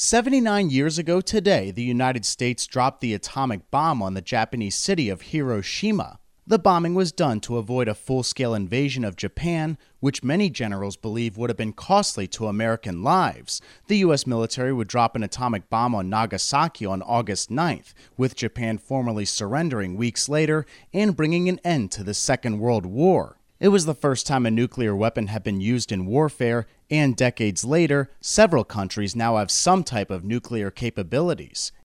79 years ago today, the United States dropped the atomic bomb on the Japanese city of Hiroshima. The bombing was done to avoid a full-scale invasion of Japan, which many generals believe would have been costly to American lives. The U.S. military would drop an atomic bomb on Nagasaki on August 9th, with Japan formally surrendering weeks later and bringing an end to the Second World War. It was the first time a nuclear weapon had been used in warfare, and decades later, several countries now have some type of nuclear capabilities.